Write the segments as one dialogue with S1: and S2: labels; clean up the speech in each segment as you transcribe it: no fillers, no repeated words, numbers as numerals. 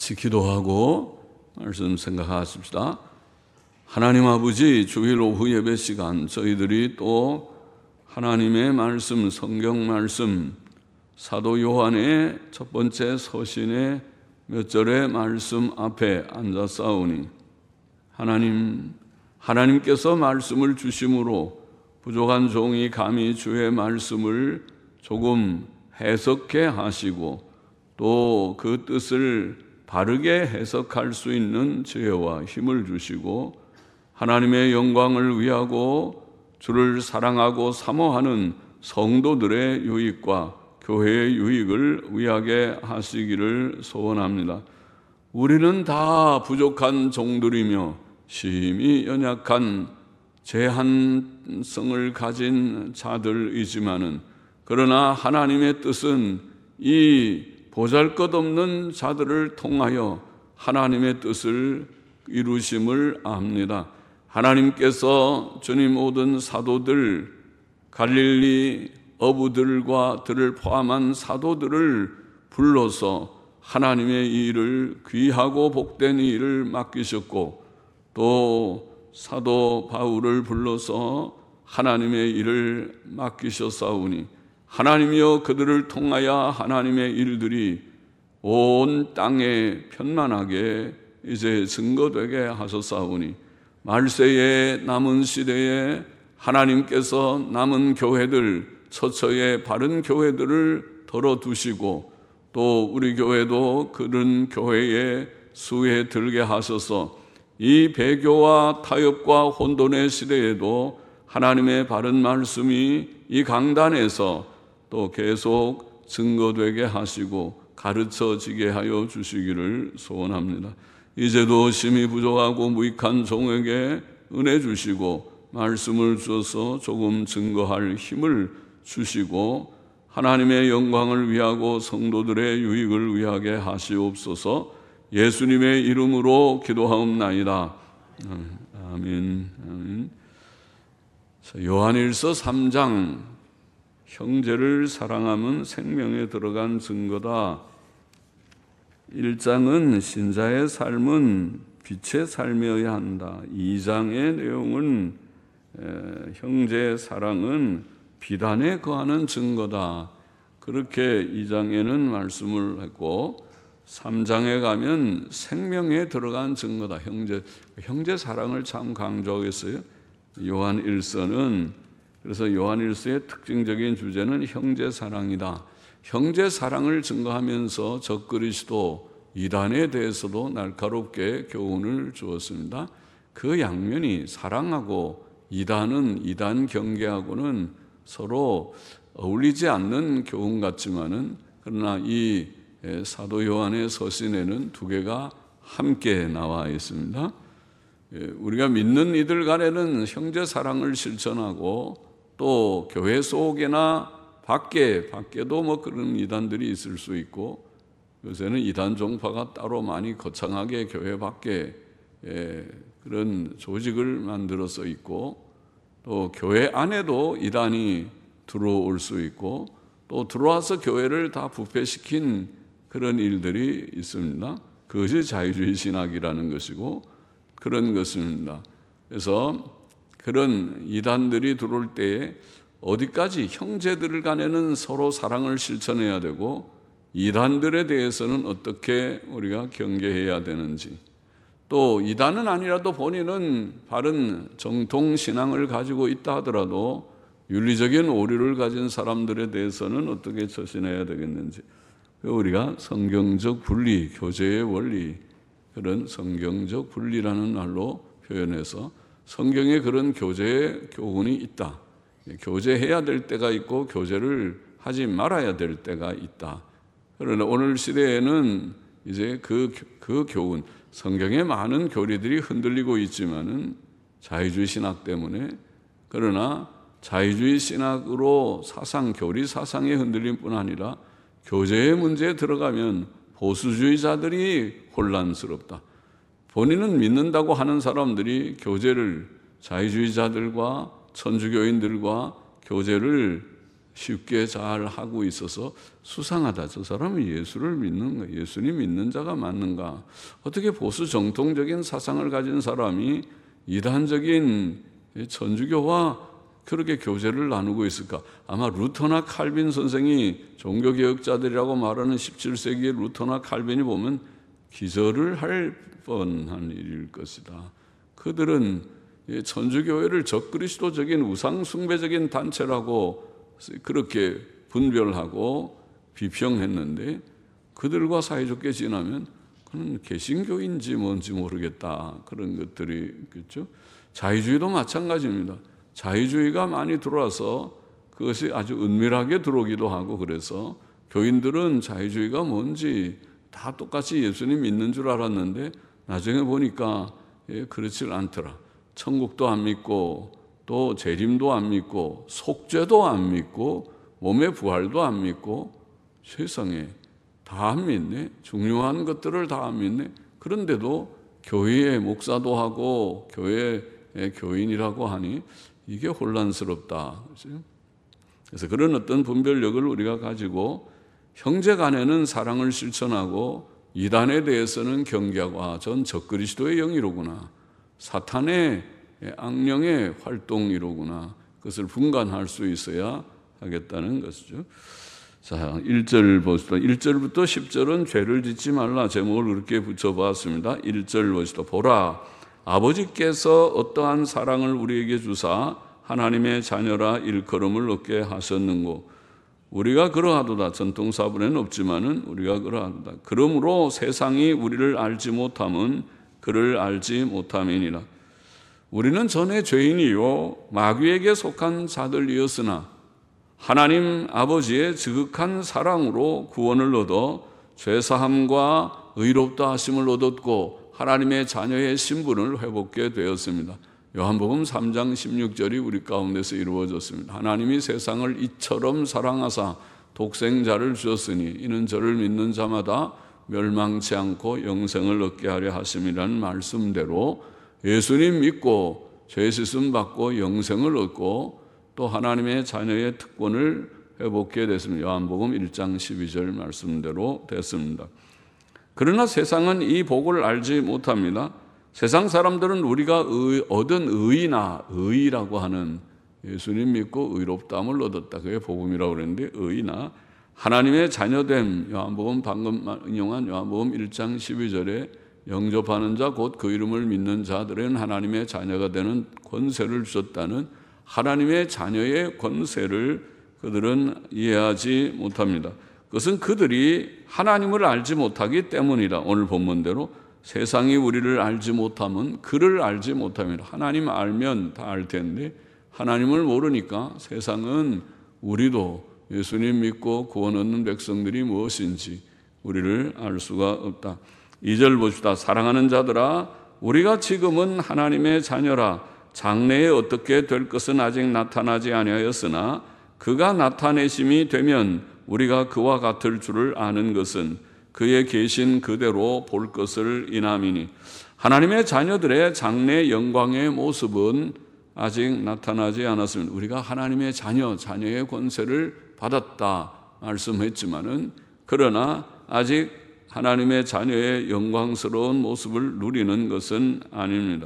S1: 같이 기도하고 말씀 생각하십시다. 하나님 아버지, 주일 오후 예배 시간 저희들이 또 하나님의 말씀, 성경 말씀, 사도 요한의 첫 번째 서신의 몇 절의 말씀 앞에 앉아싸우니 하나님께서 말씀을 주심으로 부족한 종이 감히 주의 말씀을 조금 해석해 하시고 또 그 뜻을 바르게 해석할 수 있는 지혜와 힘을 주시고 하나님의 영광을 위하고 주를 사랑하고 사모하는 성도들의 유익과 교회의 유익을 위하게 하시기를 소원합니다. 우리는 다 부족한 종들이며 심히 연약한 제한성을 가진 자들이지만은 그러나 하나님의 뜻은 이 보잘것없는 자들을 통하여 하나님의 뜻을 이루심을 압니다. 하나님께서 주님 모든 사도들, 갈릴리 어부들과 들을 포함한 사도들을 불러서 하나님의 일을, 귀하고 복된 일을 맡기셨고 또 사도 바울을 불러서 하나님의 일을 맡기셨사오니 하나님이여 그들을 통하여 하나님의 일들이 온 땅에 편만하게 이제 증거되게 하셨사오니 말세의 남은 시대에 하나님께서 남은 교회들, 처처의 바른 교회들을 덜어두시고 또 우리 교회도 그런 교회의 수에 들게 하셔서 이 배교와 타협과 혼돈의 시대에도 하나님의 바른 말씀이 이 강단에서 또 계속 증거되게 하시고 가르쳐지게 하여 주시기를 소원합니다. 이제도 심히 부족하고 무익한 종에게 은혜 주시고 말씀을 주셔서 조금 증거할 힘을 주시고 하나님의 영광을 위하고 성도들의 유익을 위하게 하시옵소서. 예수님의 이름으로 기도하옵나이다. 아멘. 아멘. 요한일서 3장 형제를 사랑하면 생명에 들어간 증거다. 1장은 신자의 삶은 빛의 삶이어야 한다. 2장의 내용은 형제 사랑은 비단에 거하는 증거다. 그렇게 2장에는 말씀을 했고 3장에 가면 생명에 들어간 증거다. 형제 사랑을 참 강조하겠어요. 요한 1서는 그래서 요한 1서의 특징적인 주제는 형제 사랑이다. 형제 사랑을 증거하면서 적그리스도 이단에 대해서도 날카롭게 교훈을 주었습니다. 그 양면이 사랑하고 이단은 이단 경계하고는 서로 어울리지 않는 교훈 같지만은 그러나 이 사도 요한의 서신에는 두 개가 함께 나와 있습니다. 우리가 믿는 이들 간에는 형제 사랑을 실천하고 또 교회 속에나 밖에도 뭐 그런 이단들이 있을 수 있고 요새는 이단 종파가 따로 많이 거창하게 교회 밖에 그런 조직을 만들어서 있고 또 교회 안에도 이단이 들어올 수 있고 또 들어와서 교회를 다 부패시킨 그런 일들이 있습니다. 그것이 자유주의 신학이라는 것이고 그런 것입니다. 그래서 그런 이단들이 들어올 때에 어디까지 형제들 간에는 서로 사랑을 실천해야 되고 이단들에 대해서는 어떻게 우리가 경계해야 되는지 또 이단은 아니라도 본인은 바른 정통신앙을 가지고 있다 하더라도 윤리적인 오류를 가진 사람들에 대해서는 어떻게 처신해야 되겠는지 우리가 성경적 분리, 교제의 원리 그런 성경적 분리라는 말로 표현해서 성경에 그런 교제의 교훈이 있다. 교제해야 될 때가 있고 교제를 하지 말아야 될 때가 있다. 그러나 오늘 시대에는 이제 그 교훈, 성경의 많은 교리들이 흔들리고 있지만은 자유주의 신학 때문에 그러나 자유주의 신학으로 교리 사상이 흔들림 뿐 아니라 교제의 문제에 들어가면 보수주의자들이 혼란스럽다. 본인은 믿는다고 하는 사람들이 교제를 자유주의자들과 천주교인들과 교제를 쉽게 잘 하고 있어서 수상하다. 저 사람은 예수를 믿는가? 예수님 믿는 자가 맞는가? 어떻게 보수 정통적인 사상을 가진 사람이 이단적인 천주교와 그렇게 교제를 나누고 있을까? 아마 루터나 칼빈 선생이 종교개혁자들이라고 말하는 17세기의 루터나 칼빈이 보면 기절을 할 뻔한 일일 것이다. 그들은 천주교회를 적그리스도적인 우상숭배적인 단체라고 그렇게 분별하고 비평했는데 그들과 사이좋게 지나면 그는 개신교인지 뭔지 모르겠다. 그런 것들이 있겠죠. 자유주의도 마찬가지입니다. 자유주의가 많이 들어와서 그것이 아주 은밀하게 들어오기도 하고 그래서 교인들은 자유주의가 뭔지 다 똑같이 예수님 믿는 줄 알았는데 나중에 보니까 그렇지 않더라. 천국도 안 믿고 또 재림도 안 믿고 속죄도 안 믿고 몸의 부활도 안 믿고 세상에 다 안 믿네. 중요한 것들을 다 안 믿네. 그런데도 교회의 목사도 하고 교회의 교인이라고 하니 이게 혼란스럽다. 그래서 그런 어떤 분별력을 우리가 가지고 형제 간에는 사랑을 실천하고 이단에 대해서는 경계하고 전 적그리스도의 영이로구나. 사탄의 악령의 활동이로구나. 그것을 분간할 수 있어야 하겠다는 것이죠. 자, 1절 보시다. 1절부터 10절은 죄를 짓지 말라 제목을 그렇게 붙여봤습니다. 1절 보시다. 보라, 아버지께서 어떠한 사랑을 우리에게 주사 하나님의 자녀라 일컬음을 얻게 하셨는고. 우리가 그러하도다. 전통사본에는 없지만은 우리가 그러하도다. 그러므로 세상이 우리를 알지 못함은 그를 알지 못함이니라. 우리는 전에 죄인이요 마귀에게 속한 자들이었으나 하나님 아버지의 지극한 사랑으로 구원을 얻어 죄사함과 의롭다 하심을 얻었고 하나님의 자녀의 신분을 회복하게 되었습니다. 요한복음 3장 16절이 우리 가운데서 이루어졌습니다. 하나님이 세상을 이처럼 사랑하사 독생자를 주셨으니 이는 저를 믿는 자마다 멸망치 않고 영생을 얻게 하려 하심이라는 말씀대로 예수님 믿고 죄 씻음 받고 영생을 얻고 또 하나님의 자녀의 특권을 회복하게 됐습니다. 요한복음 1장 12절 말씀대로 됐습니다. 그러나 세상은 이 복을 알지 못합니다. 세상 사람들은 우리가 얻은 의나 의라고 하는 예수님 믿고 의롭다함을 얻었다. 그게 복음이라고 그랬는데 의나 하나님의 자녀됨 요한복음 방금 인용한 요한복음 1장 12절에 영접하는 자 곧 그 이름을 믿는 자들은 하나님의 자녀가 되는 권세를 주셨다는 하나님의 자녀의 권세를 그들은 이해하지 못합니다. 그것은 그들이 하나님을 알지 못하기 때문이다. 오늘 본문대로 세상이 우리를 알지 못하면 그를 알지 못합니다. 하나님 알면 다 알 텐데 하나님을 모르니까 세상은 우리도 예수님 믿고 구원 얻는 백성들이 무엇인지 우리를 알 수가 없다. 2절 봅시다. 사랑하는 자들아 우리가 지금은 하나님의 자녀라. 장래에 어떻게 될 것은 아직 나타나지 아니하였으나 그가 나타내심이 되면 우리가 그와 같을 줄을 아는 것은 그의 계신 그대로 볼 것을 인함이니. 하나님의 자녀들의 장래 영광의 모습은 아직 나타나지 않았습니다. 우리가 하나님의 자녀의 권세를 받았다 말씀했지만은 그러나 아직 하나님의 자녀의 영광스러운 모습을 누리는 것은 아닙니다.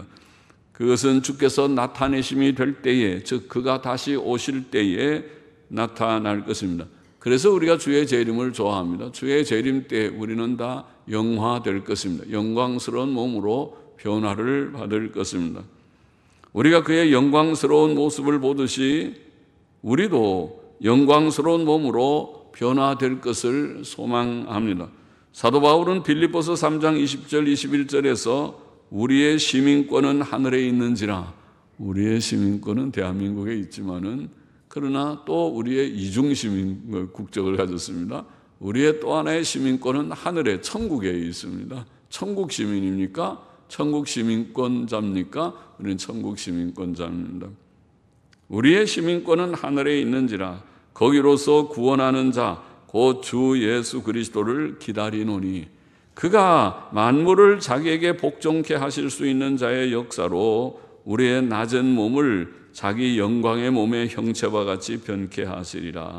S1: 그것은 주께서 나타내심이 될 때에, 즉 그가 다시 오실 때에 나타날 것입니다. 그래서 우리가 주의 재림을 좋아합니다. 주의 재림 때 우리는 다 영화될 것입니다. 영광스러운 몸으로 변화를 받을 것입니다. 우리가 그의 영광스러운 모습을 보듯이 우리도 영광스러운 몸으로 변화될 것을 소망합니다. 사도 바울은 빌립보서 3장 20절 21절에서 우리의 시민권은 하늘에 있는지라. 우리의 시민권은 대한민국에 있지만은 그러나 또 우리의 이중시민 국적을 가졌습니다. 우리의 또 하나의 시민권은 하늘에 천국에 있습니다. 천국 시민입니까? 천국 시민권자입니까? 우리는 천국 시민권자입니다. 우리의 시민권은 하늘에 있는지라. 거기로서 구원하는 자 곧 주 예수 그리스도를 기다리노니 그가 만물을 자기에게 복종케 하실 수 있는 자의 역사로 우리의 낮은 몸을 자기 영광의 몸의 형체와 같이 변케 하시리라.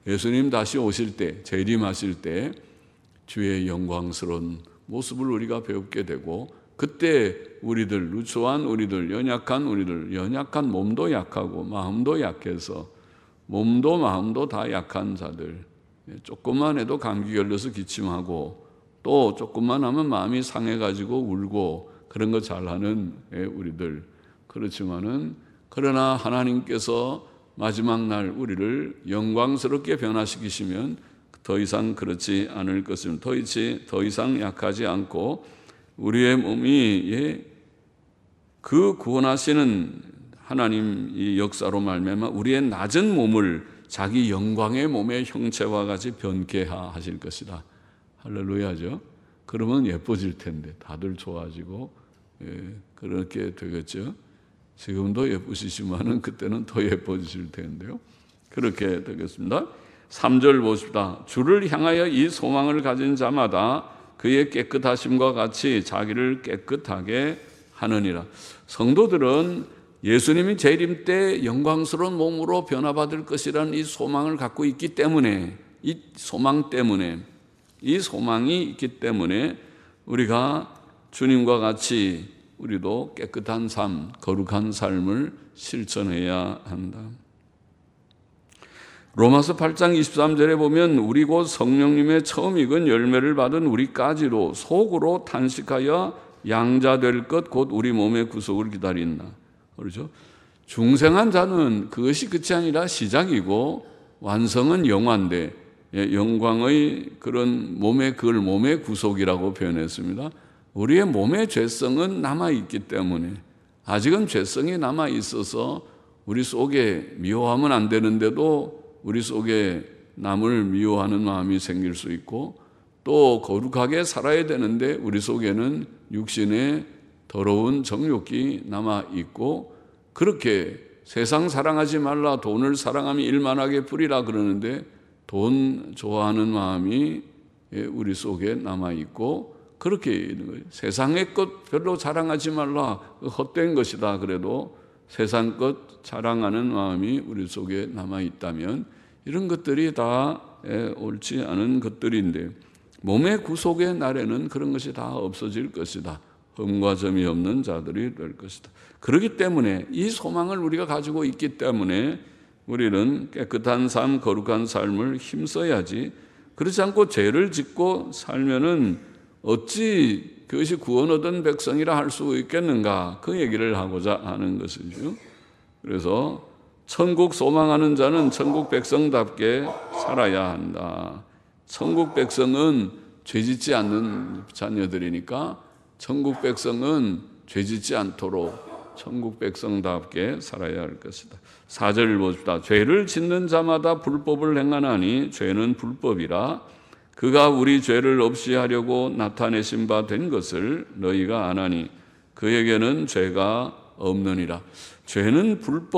S1: 예수님 다시 오실 때, 재림하실 때 주의 영광스러운 모습을 우리가 배우게 되고, 그때 우리들, 누추한 우리들, 연약한 우리들, 연약한 몸도 약하고 마음도 약해서 몸도 마음도 다 약한 자들, 조금만 해도 감기 걸려서 기침하고 또 조금만 하면 마음이 상해가지고 울고 그런 거 잘하는 우리들, 그렇지만은 그러나 하나님께서 마지막 날 우리를 영광스럽게 변화시키시면 더 이상 그렇지 않을 것입니다. 더 이상 약하지 않고 우리의 몸이 그 구원하시는 하나님의 역사로 말미암아 우리의 낮은 몸을 자기 영광의 몸의 형체와 같이 변개하실 것이다. 할렐루야죠. 그러면 예뻐질 텐데 다들 좋아지고 그렇게 되겠죠. 지금도 예쁘시지만은 그때는 더 예뻐지실 텐데요. 그렇게 되겠습니다. 3절 보십시다. 주를 향하여 이 소망을 가진 자마다 그의 깨끗하심과 같이 자기를 깨끗하게 하느니라. 성도들은 예수님이 재림 때 영광스러운 몸으로 변화받을 것이라는 이 소망을 갖고 있기 때문에, 이 소망이 있기 때문에 우리가 주님과 같이 우리도 깨끗한 삶, 거룩한 삶을 실천해야 한다. 로마서 8장 23절에 보면 우리 곧 성령님의 처음 익은 열매를 받은 우리까지도 속으로 탄식하여 양자될 것 곧 우리 몸의 구속을 기다린다. 그렇죠? 중생한 자는 그것이 끝이 아니라 시작이고 완성은 영화인데, 영광의 그런 몸의 구속이라고 표현했습니다. 우리의 몸의 죄성은 남아있기 때문에, 아직은 죄성이 남아있어서 우리 속에 미워하면 안 되는데도 우리 속에 남을 미워하는 마음이 생길 수 있고, 또 거룩하게 살아야 되는데 우리 속에는 육신의 더러운 정욕이 남아있고, 그렇게 세상 사랑하지 말라, 돈을 사랑하면 일만하게 뿌리라 그러는데 돈 좋아하는 마음이 우리 속에 남아있고, 그렇게 있는 거예요. 세상의 것 별로 자랑하지 말라, 헛된 것이다 그래도 세상 것 자랑하는 마음이 우리 속에 남아있다면 이런 것들이 다 옳지 않은 것들인데, 몸의 구속의 날에는 그런 것이 다 없어질 것이다. 흠과 점이 없는 자들이 될 것이다. 그렇기 때문에 이 소망을 우리가 가지고 있기 때문에 우리는 깨끗한 삶, 거룩한 삶을 힘써야지, 그렇지 않고 죄를 짓고 살면은 어찌 그것이 구원 얻은 백성이라 할 수 있겠는가, 그 얘기를 하고자 하는 것이죠. 그래서 천국 소망하는 자는 천국 백성답게 살아야 한다. 천국 백성은 죄짓지 않는 자녀들이니까 천국 백성은 죄짓지 않도록 천국 백성답게 살아야 할 것이다. 4절을 봅시다. 죄를 짓는 자마다 불법을 행하나니 죄는 불법이라. 그가 우리 죄를 없이 하려고 나타내신 바 된 것을 너희가 아나니 그에게는 죄가 없느니라. 죄는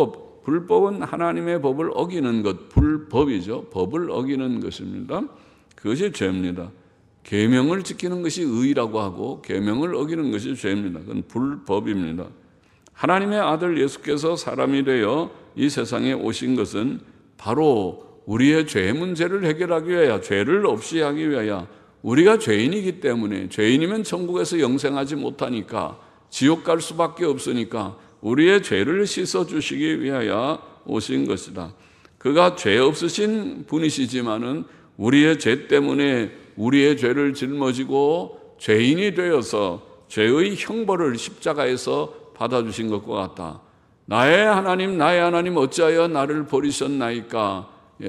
S1: 불법은 하나님의 법을 어기는 것, 불법이죠. 법을 어기는 것입니다. 그것이 죄입니다. 계명을 지키는 것이 의라고 하고 계명을 어기는 것이 죄입니다. 그건 불법입니다. 하나님의 아들 예수께서 사람이 되어 이 세상에 오신 것은 바로 우리의 죄 문제를 해결하기 위하여, 죄를 없이 하기 위하여, 우리가 죄인이기 때문에, 죄인이면 천국에서 영생하지 못하니까, 지옥 갈 수밖에 없으니까 우리의 죄를 씻어주시기 위하여 오신 것이다. 그가 죄 없으신 분이시지만은 우리의 죄 때문에 우리의 죄를 짊어지고 죄인이 되어서 죄의 형벌을 십자가에서 받아주신 것과 같다. 나의 하나님 어찌하여 나를 버리셨나이까.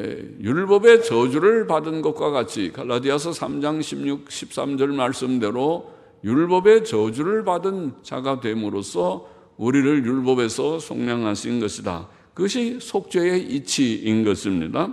S1: 율법의 저주를 받은 것과 같이 갈라디아서 3장 16, 13절 말씀대로 율법의 저주를 받은 자가 됨으로써 우리를 율법에서 속량하신 것이다. 그것이 속죄의 이치인 것입니다.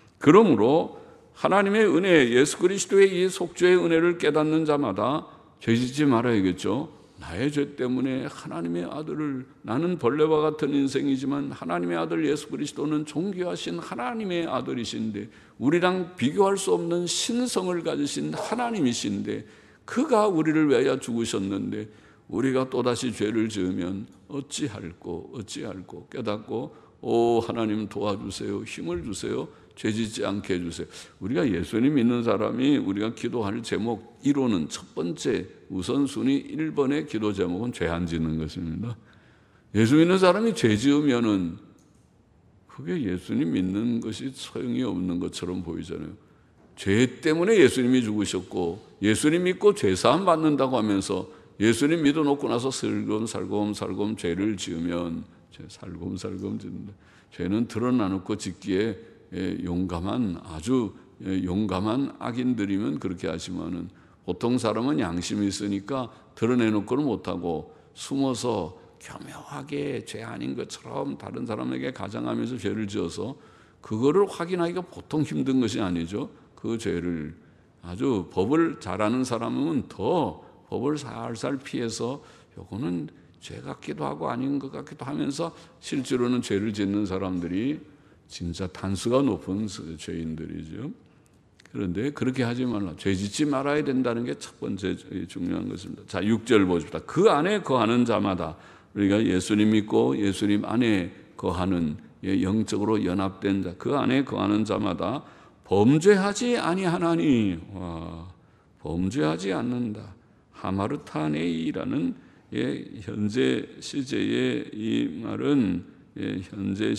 S1: 그러므로 하나님의 은혜, 예수 그리스도의 이 속죄의 은혜를 깨닫는 자마다 죄짓지 말아야겠죠. 나의 죄 때문에 하나님의 아들을, 나는 벌레와 같은 인생이지만 하나님의 아들 예수 그리스도는 존귀하신 하나님의 아들이신데, 우리랑 비교할 수 없는 신성을 가지신 하나님이신데, 그가 우리를 위하여 죽으셨는데 우리가 또다시 죄를 지으면 어찌할꼬 깨닫고, 오 하나님 도와주세요, 힘을 주세요, 죄 짓지 않게 해주세요. 우리가 예수님 믿는 사람이 우리가 기도할 제목 1호는 첫 번째 우선순위 1번의 기도 제목은 죄 안 짓는 것입니다. 예수 믿는 사람이 죄 지으면은 그게 예수님 믿는 것이 소용이 없는 것처럼 보이잖아요. 죄 때문에 예수님이 죽으셨고 예수님 믿고 죄사함 받는다고 하면서 예수님 믿어놓고 나서 살곰살곰 죄를 지으면 살곰살곰 짓는다. 죄는 드러나놓고 짓기에 용감한 아주 용감한 악인들이면 그렇게 하지만은 보통 사람은 양심이 있으니까 드러내놓고는 못하고 숨어서 교묘하게 죄 아닌 것처럼 다른 사람에게 가장하면서 죄를 지어서 그거를 확인하기가 보통 힘든 것이 아니죠. 그 죄를 아주 법을 잘 아는 사람은 더 법을 살살 피해서 요거는 죄 같기도 하고 아닌 것 같기도 하면서 실제로는 죄를 짓는 사람들이 진짜 단수가 높은 죄인들이죠. 그런데 그렇게 하지 말라. 죄 짓지 말아야 된다는 게 첫 번째 중요한 것입니다. 자, 6절 보십시다. 그 안에 거하는 자마다 우리가 예수님 믿고 예수님 안에 거하는 영적으로 연합된 자, 그 안에 거하는 자마다 범죄하지 아니하나니 범죄하지 않는다. 하마르타네이라는 현재 시제의 이 말은 현재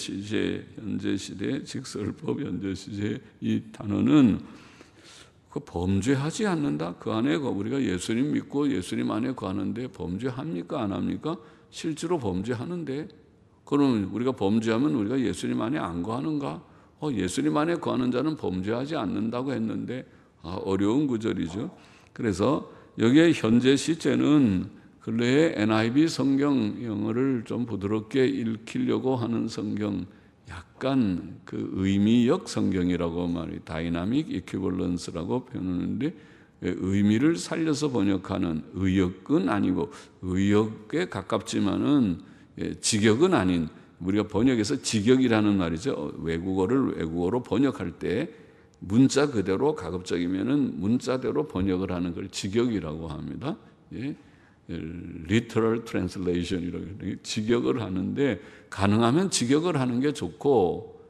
S1: 시대 직설법 현재 시제 이 단어는 그 범죄하지 않는다. 그 안에 우리가 예수님 믿고 예수님 안에 거하는데 범죄합니까 안 합니까? 실제로 범죄하는데 그러면 우리가 범죄하면 우리가 예수님 안에 안 거하는가? 예수님 안에 거하는 자는 범죄하지 않는다고 했는데 어려운 구절이죠. 그래서 여기에 현재 시제는 근래에 NIV 성경 영어를 좀 부드럽게 읽히려고 하는 성경 약간 그 의미역 성경이라고 말이 다이나믹 이퀴벌런스라고 표현하는데 의미를 살려서 번역하는 의역은 아니고 의역에 가깝지만은 직역은 아닌 우리가 번역에서 직역이라는 말이죠. 외국어를 외국어로 번역할 때 문자 그대로 가급적이면은 문자대로 번역을 하는 걸 직역이라고 합니다. literal translation이라고 직역을 하는데 가능하면 직역을 하는 게 좋고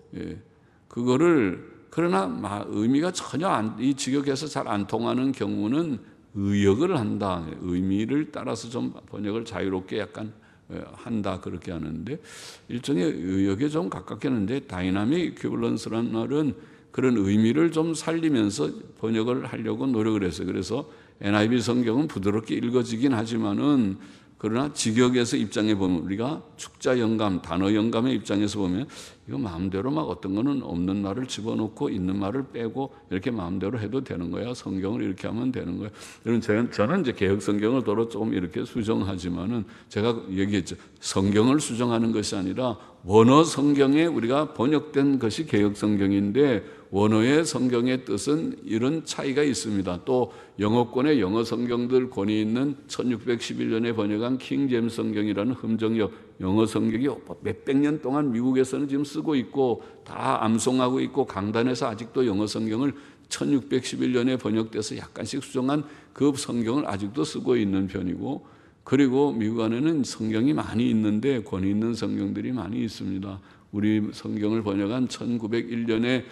S1: 그거를 그러나 의미가 전혀 이 직역해서 잘 안 통하는 경우는 의역을 한다. 의미를 따라서 좀 번역을 자유롭게 약간 한다 그렇게 하는데 일종의 의역에 좀 가깝게 하는데 다이나믹 이퀴벌런스라는 말은 그런 의미를 좀 살리면서 번역을 하려고 노력을 했어요. 그래서 NIV 성경은 부드럽게 읽어지긴 하지만은 그러나 직역에서 입장에 보면 우리가 축자 영감, 단어 영감의 입장에서 보면 이거 마음대로 막 어떤 거는 없는 말을 집어넣고 있는 말을 빼고 이렇게 마음대로 해도 되는 거야. 성경을 이렇게 하면 되는 거야. 저는 이제 개혁 성경을 더러 조금 이렇게 수정하지만은 제가 얘기했죠. 성경을 수정하는 것이 아니라 원어 성경에 우리가 번역된 것이 개혁 성경인데 원어의 성경의 뜻은 이런 차이가 있습니다. 또 영어권의 영어 성경들 권위 있는 1611년에 번역한 킹 제임스 성경이라는 흠정역 영어 성경이 몇백 년 동안 미국에서는 지금 쓰고 있고 다 암송하고 있고 강단에서 아직도 영어 성경을 1611년에 번역돼서 약간씩 수정한 그 성경을 아직도 쓰고 있는 편이고 그리고 미국 안에는 성경이 많이 있는데 권위 있는 성경들이 많이 있습니다. 우리 성경을 번역한 1901년에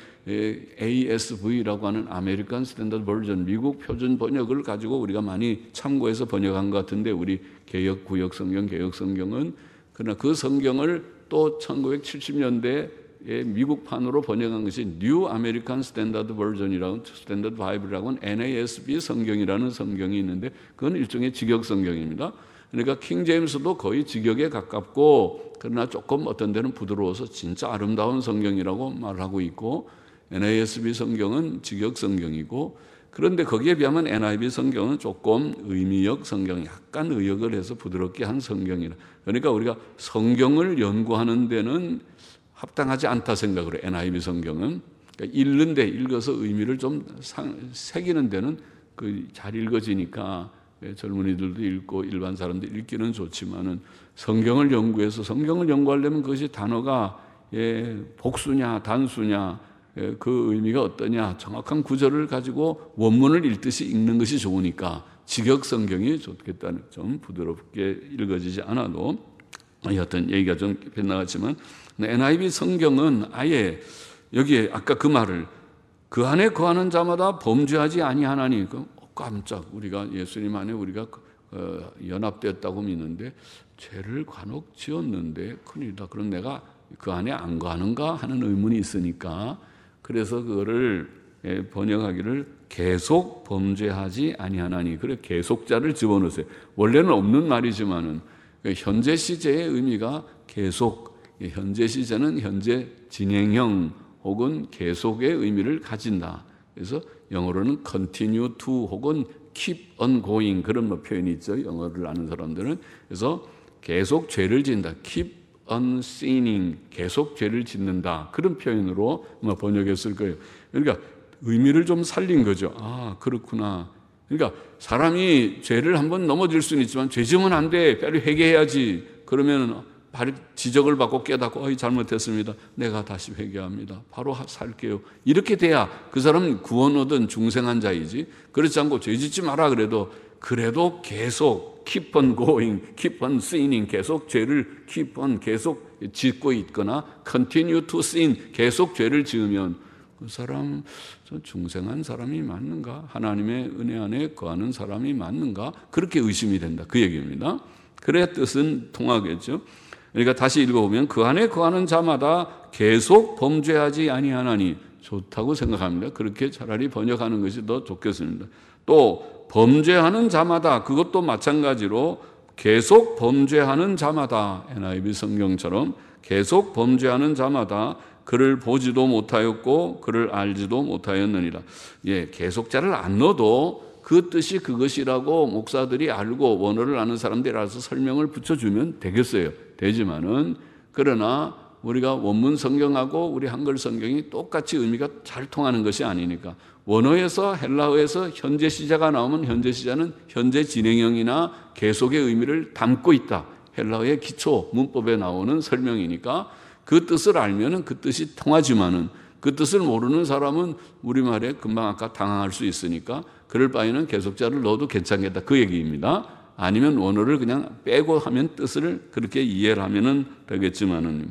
S1: ASV라고 하는 아메리칸 스탠더드 버전 미국 표준 번역을 가지고 우리가 많이 참고해서 번역한 것 같은데 우리 개역 구역 성경 개역 성경은 그러나 그 성경을 또 1970년대에 미국판으로 번역한 것이 뉴 아메리칸 스탠더드 버전이라고 스탠더드 바이블이라고 하는 NASB 성경이라는 성경이 있는데 그건 일종의 직역 성경입니다. 그러니까 킹 제임스도 거의 직역에 가깝고 그러나 조금 어떤 데는 부드러워서 진짜 아름다운 성경이라고 말하고 있고 NASB 성경은 직역 성경이고 그런데 거기에 비하면 NIV 성경은 조금 의미역 성경 약간 의역을 해서 부드럽게 한 성경이라 그러니까 우리가 성경을 연구하는 데는 합당하지 않다 생각을 해요. NIV 성경은 그러니까 읽어서 의미를 좀 새기는 데는 잘 읽어지니까 젊은이들도 읽고 일반 사람들 읽기는 좋지만은 성경을 연구해서 성경을 연구하려면 그것이 단어가 복수냐 단수냐 그 의미가 어떠냐 정확한 구절을 가지고 원문을 읽듯이 읽는 것이 좋으니까 직역 성경이 좋겠다는 좀 부드럽게 읽어지지 않아도 어떤 얘기가 좀 빗나갔지만 NIV 성경은 아예 여기에 아까 그 말을 그 안에 거하는 자마다 범죄하지 아니하나니, 깜짝 우리가 예수님 안에 우리가 연합되었다고 믿는데 죄를 간혹 지었는데 큰일이다. 그럼 내가 그 안에 안 거하는가 하는 의문이 있으니까 그래서 그거를 번역하기를 계속 범죄하지 아니하나니, 그래 계속자를 집어넣으세요. 원래는 없는 말이지만은 현재 시제의 의미가 계속, 현재 시제는 현재 진행형 혹은 계속의 의미를 가진다. 그래서 영어로는 continue to 혹은 keep on going 그런 표현이 있죠. 영어를 아는 사람들은. 그래서 계속 죄를 짓는다. keep on sinning, 계속 죄를 짓는다. 그런 표현으로 번역했을 거예요. 그러니까 의미를 좀 살린 거죠. 아, 그렇구나. 그러니까 사람이 죄를 한번 넘어질 수는 있지만 죄 지으면 안 돼. 빨리 회개해야지. 그러면 바로 지적을 받고 깨닫고 잘못했습니다. 내가 다시 회개합니다. 바로 살게요. 이렇게 돼야 그 사람은 구원 얻은 중생한 자이지. 그렇지 않고 죄 짓지 마라 그래도 계속 keep on going, keep on sinning, 계속 죄를 keep on 계속 짓고 있거나 continue to sin, 계속 죄를 지으면 그 사람 중생한 사람이 맞는가? 하나님의 은혜 안에 거하는 사람이 맞는가? 그렇게 의심이 된다. 그 얘기입니다. 그래 뜻은 통하겠죠. 그러니까 다시 읽어보면 그 안에 거하는 자마다 계속 범죄하지 아니하나니, 좋다고 생각합니다. 그렇게 차라리 번역하는 것이 더 좋겠습니다. 또 범죄하는 자마다, 그것도 마찬가지로 계속 범죄하는 자마다, NIV 성경처럼 계속 범죄하는 자마다 그를 보지도 못하였고 그를 알지도 못하였느니라. 계속자를 안 넣어도 그 뜻이 그것이라고 목사들이 알고 원어를 아는 사람들이 알아서 설명을 붙여주면 되겠어요. 되지만은, 그러나 우리가 원문 성경하고 우리 한글 성경이 똑같이 의미가 잘 통하는 것이 아니니까, 원어에서 헬라어에서 현재 시제가 나오면 현재 시제는 현재 진행형이나 계속의 의미를 담고 있다. 헬라어의 기초 문법에 나오는 설명이니까 그 뜻을 알면은 그 뜻이 통하지만은 그 뜻을 모르는 사람은 우리말에 금방 아까 당황할 수 있으니까 그럴 바에는 계속자를 넣어도 괜찮겠다. 그 얘기입니다. 아니면 원어를 그냥 빼고 하면 뜻을 그렇게 이해를 하면은 되겠지만은,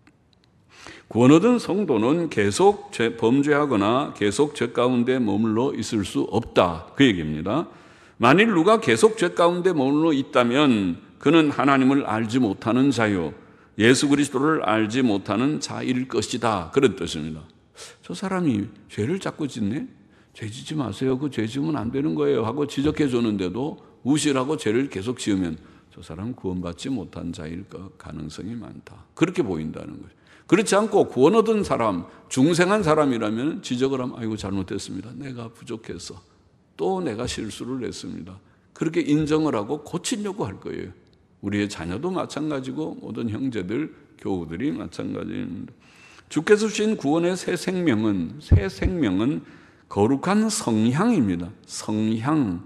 S1: 구원 얻은 성도는 계속 범죄하거나 계속 죄 가운데 머물러 있을 수 없다. 그 얘기입니다. 만일 누가 계속 죄 가운데 머물러 있다면 그는 하나님을 알지 못하는 자요, 예수 그리스도를 알지 못하는 자일 것이다. 그런 뜻입니다. 저 사람이 죄를 자꾸 짓네? 죄 짓지 마세요. 그 죄 지으면 안 되는 거예요 하고 지적해 주는데도 무시하고 죄를 계속 지으면 저 사람 구원받지 못한 자일 가능성이 많다. 그렇게 보인다는 거예요. 그렇지 않고 구원 얻은 사람, 중생한 사람이라면 지적을 하면 아이고 잘못했습니다. 내가 부족해서 또 내가 실수를 했습니다. 그렇게 인정을 하고 고치려고 할 거예요. 우리의 자녀도 마찬가지고 모든 형제들, 교우들이 마찬가지입니다. 주께서 주신 구원의 새 생명은 거룩한 성향입니다. 성향,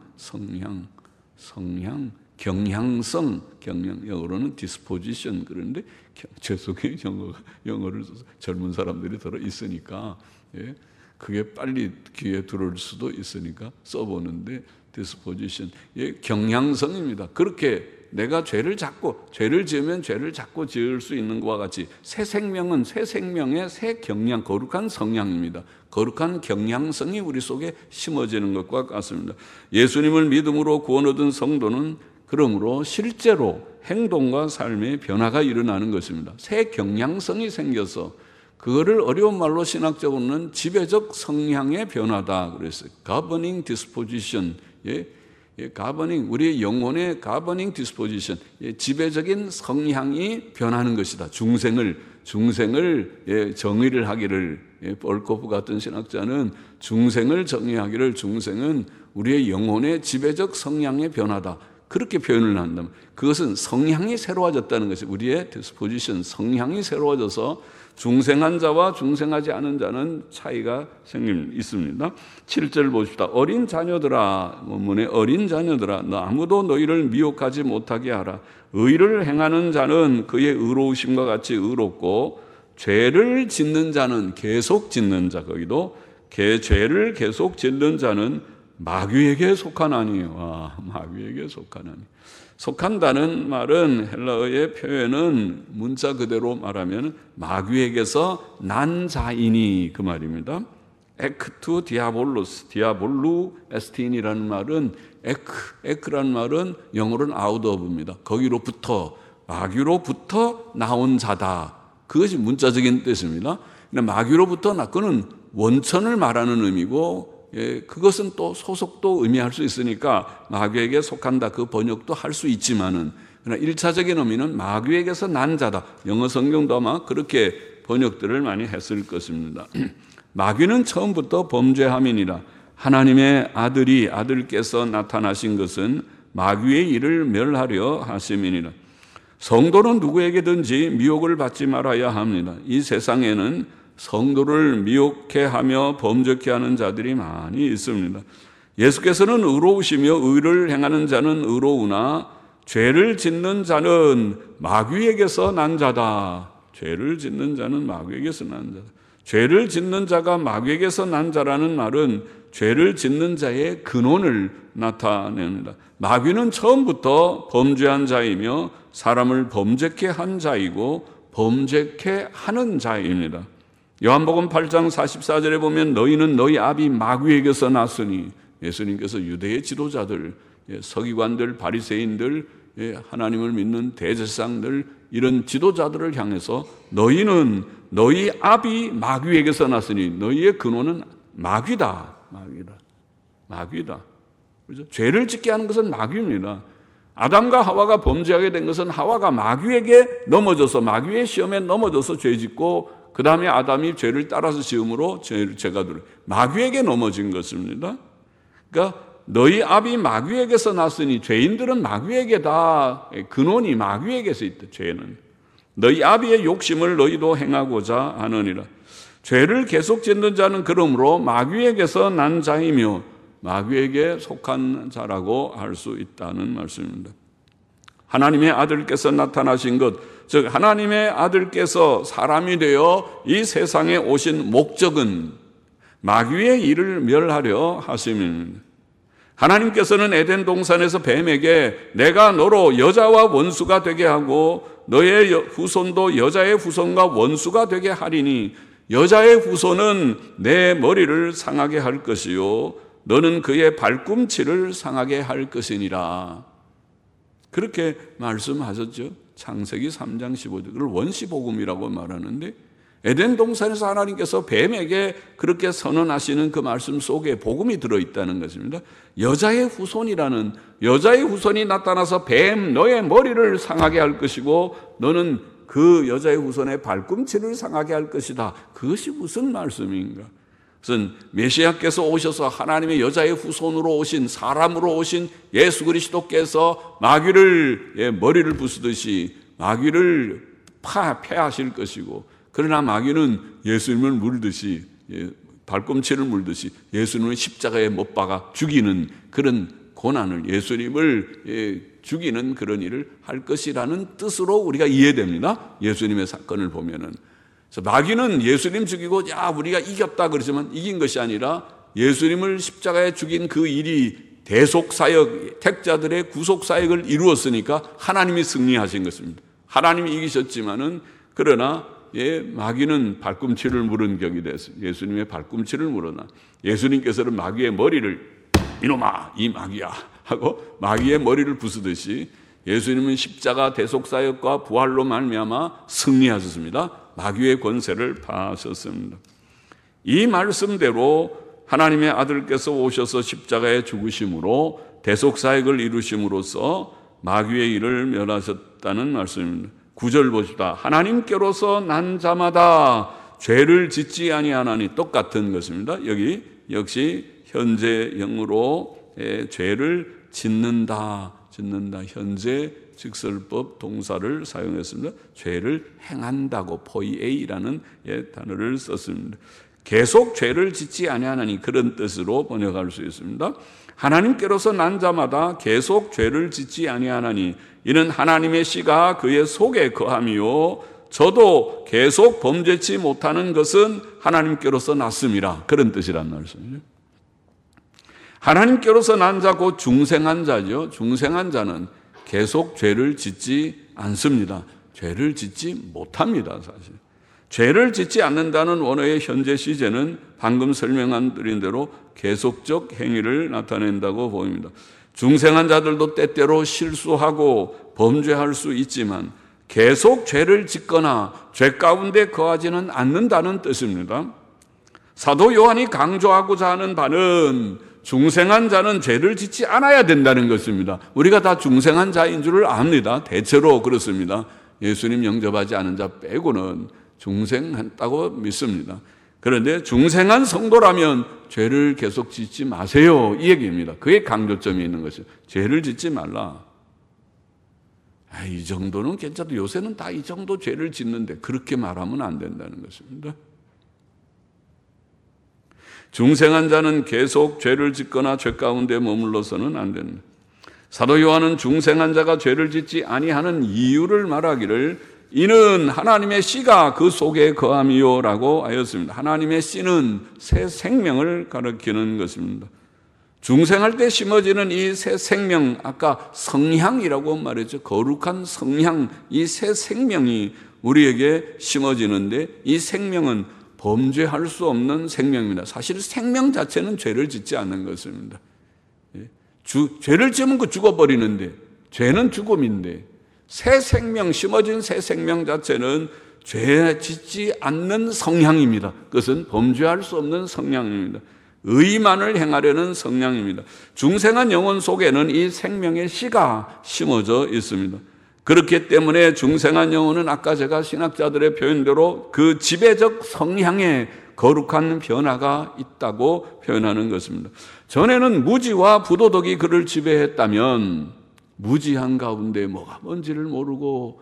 S1: 경향성, 영어로는 disposition 그런데 죄송해요, 영어를 젊은 사람들이 들어 있으니까 그게 빨리 귀에 들어올 수도 있으니까 써보는데 disposition, 경향성입니다. 그렇게 내가 죄를 지으면 죄를 자꾸 지을 수 있는 것과 같이 새 생명은 새 생명의 새 경향, 거룩한 성향입니다. 거룩한 경향성이 우리 속에 심어지는 것과 같습니다. 예수님을 믿음으로 구원 얻은 성도는 그러므로 실제로 행동과 삶의 변화가 일어나는 것입니다. 새 경향성이 생겨서 그거를 어려운 말로 신학적으로는 지배적 성향의 변화다 그랬어요. governing disposition, 우리의 영혼의 governing disposition, 지배적인 성향이 변하는 것이다. 중생을 정의를 하기를, 볼코프 같은 신학자는 중생을 정의하기를, 중생은 우리의 영혼의 지배적 성향의 변화다. 그렇게 표현을 한다면 그것은 성향이 새로워졌다는 것이, 우리의 disposition, 성향이 새로워져서 중생한 자와 중생하지 않은 자는 차이가 있습니다. 7절 보십시다. 어린 자녀들아, 원문에 어린 자녀들아, 아무도 너희를 미혹하지 못하게 하라. 의를 행하는 자는 그의 의로우심과 같이 의롭고 죄를 짓는 자는 계속 짓는 자, 거기도 죄를 계속 짓는 자는 마귀에게 속하나니. 마귀에게 속하나니. 속한다는 말은 헬라어의 표현은 문자 그대로 말하면 마귀에게서 난 자이니 그 말입니다. 에크투 디아볼로스, 디아볼루 에스틴이라는 말은 에크라는 말은 영어로는 out of입니다. 거기로부터, 마귀로부터 나온 자다. 그것이 문자적인 뜻입니다. 마귀로부터 그는 원천을 말하는 의미고, 그것은 또 소속도 의미할 수 있으니까 마귀에게 속한다 그 번역도 할 수 있지만은, 그러나 1차적인 의미는 마귀에게서 난 자다. 영어 성경도 아마 그렇게 번역들을 많이 했을 것입니다. 마귀는 처음부터 범죄함이니라. 하나님의 아들께서 나타나신 것은 마귀의 일을 멸하려 하심이니라. 성도는 누구에게든지 미혹을 받지 말아야 합니다. 이 세상에는 성도를 미혹해 하며 범죄케 하는 자들이 많이 있습니다. 예수께서는 의로우시며 의를 행하는 자는 의로우나 죄를 짓는 자는 마귀에게서 난 자다. 죄를 짓는 자는 마귀에게서 난 자다. 죄를 짓는 자가 마귀에게서 난 자라는 말은 죄를 짓는 자의 근원을 나타냅니다. 마귀는 처음부터 범죄한 자이며 사람을 범죄케 한 자이고 범죄케 하는 자입니다. 요한복음 8장 44절에 보면 너희는 너희 아비 마귀에게서 났으니, 예수님께서 유대의 지도자들, 서기관들, 바리새인들, 하나님을 믿는 대제사장들, 이런 지도자들을 향해서 너희는 너희 아비 마귀에게서 났으니, 너희의 근원은 마귀다. 그렇죠? 죄를 짓게 하는 것은 마귀입니다. 아담과 하와가 범죄하게 된 것은 하와가 마귀에게 넘어져서, 마귀의 시험에 넘어져서 죄 짓고, 그 다음에 아담이 죄를 따라서 지음으로 죄가 들어 마귀에게 넘어진 것입니다. 그러니까 너희 아비 마귀에게서 났으니, 죄인들은 마귀에게다. 근원이 마귀에게서 있다. 죄는 너희 아비의 욕심을 너희도 행하고자 하느니라. 죄를 계속 짓는 자는 그러므로 마귀에게서 난 자이며 마귀에게 속한 자라고 할 수 있다는 말씀입니다. 하나님의 아들께서 나타나신 것, 즉 하나님의 아들께서 사람이 되어 이 세상에 오신 목적은 마귀의 일을 멸하려 하심입니다. 하나님께서는 에덴 동산에서 뱀에게 내가 너로 여자와 원수가 되게 하고 너의 후손도 여자의 후손과 원수가 되게 하리니 여자의 후손은 내 머리를 상하게 할 것이요 너는 그의 발꿈치를 상하게 할 것이니라. 그렇게 말씀하셨죠. 창세기 3장 15절. 그걸 원시복음이라고 말하는데, 에덴 동산에서 하나님께서 뱀에게 그렇게 선언하시는 그 말씀 속에 복음이 들어있다는 것입니다. 여자의 후손이라는, 여자의 후손이 나타나서 뱀 너의 머리를 상하게 할 것이고 너는 그 여자의 후손의 발꿈치를 상하게 할 것이다. 그것이 무슨 말씀인가? 그것은 메시아께서 오셔서 하나님의 여자의 후손으로 오신, 사람으로 오신 예수 그리스도께서 마귀를 머리를 부수듯이 마귀를 패하실 것이고, 그러나 마귀는 예수님을 물듯이, 발꿈치를 물듯이 예수님을 십자가에 못 박아 죽이는 그런 고난을, 예수님을 죽이는 그런 일을 할 것이라는 뜻으로 우리가 이해됩니다. 예수님의 사건을 보면은. 그래서 마귀는 예수님 죽이고 우리가 이겼다 그러지만 이긴 것이 아니라 예수님을 십자가에 죽인 그 일이 대속사역, 택자들의 구속사역을 이루었으니까 하나님이 승리하신 것입니다. 하나님이 이기셨지만은, 그러나 마귀는 발꿈치를 물은 격이 됐어요. 예수님의 발꿈치를 물어나 예수님께서는 마귀의 머리를 이놈아 이 마귀야 하고 마귀의 머리를 부수듯이 예수님은 십자가 대속사역과 부활로 말미암아 승리하셨습니다. 마귀의 권세를 파하셨습니다. 이 말씀대로 하나님의 아들께서 오셔서 십자가에 죽으심으로 대속사역을 이루심으로써 마귀의 일을 멸하셨다는 말씀입니다. 9절 보십시다. 하나님께로서 난 자마다 죄를 짓지 아니하나니, 똑같은 것입니다. 여기 역시 현재형으로 죄를 짓는다, 현재 직설법 동사를 사용했습니다. 죄를 행한다고 포이에이라는 단어를 썼습니다. 계속 죄를 짓지 아니하나니, 그런 뜻으로 번역할 수 있습니다. 하나님께로서 난 자마다 계속 죄를 짓지 아니하나니 이는 하나님의 씨가 그의 속에 거함이요 저도 계속 범죄치 못하는 것은 하나님께로서 났음이라. 그런 뜻이란 말씀이죠. 하나님께로서 난 자 곧 중생한 자죠. 중생한 자는 계속 죄를 짓지 않습니다. 죄를 짓지 못합니다, 사실. 죄를 짓지 않는다는 원어의 현재 시제는 방금 설명한 드린 대로 계속적 행위를 나타낸다고 보입니다. 중생한 자들도 때때로 실수하고 범죄할 수 있지만 계속 죄를 짓거나 죄 가운데 거하지는 않는다는 뜻입니다. 사도 요한이 강조하고자 하는 바는 중생한 자는 죄를 짓지 않아야 된다는 것입니다. 우리가 다 중생한 자인 줄을 압니다. 대체로 그렇습니다. 예수님 영접하지 않은 자 빼고는 중생했다고 믿습니다. 그런데 중생한 성도라면 죄를 계속 짓지 마세요, 이 얘기입니다. 그게 강조점이 있는 것이죠. 죄를 짓지 말라. 이 정도는 괜찮다. 요새는 다 이 정도 죄를 짓는데 그렇게 말하면 안 된다는 것입니다. 중생한 자는 계속 죄를 짓거나 죄 가운데 머물러서는 안 된다. 사도 요한은 중생한 자가 죄를 짓지 아니하는 이유를 말하기를 이는 하나님의 씨가 그 속에 거함이요라고 하였습니다. 하나님의 씨는 새 생명을 가리키는 것입니다. 중생할 때 심어지는 이 새 생명, 아까 성향이라고 말했죠. 거룩한 성향, 이 새 생명이 우리에게 심어지는데 이 생명은 범죄할 수 없는 생명입니다. 사실 생명 자체는 죄를 짓지 않는 것입니다. 죄를 지으면 그 죽어버리는데 죄는 죽음인데 새 생명, 심어진 새 생명 자체는 죄 짓지 않는 성향입니다. 그것은 범죄할 수 없는 성향입니다. 의만을 행하려는 성향입니다. 중생한 영혼 속에는 이 생명의 씨가 심어져 있습니다. 그렇기 때문에 중생한 영혼은 아까 제가 신학자들의 표현대로 그 지배적 성향에 거룩한 변화가 있다고 표현하는 것입니다. 전에는 무지와 부도덕이 그를 지배했다면 무지한 가운데 뭐가 뭔지를 모르고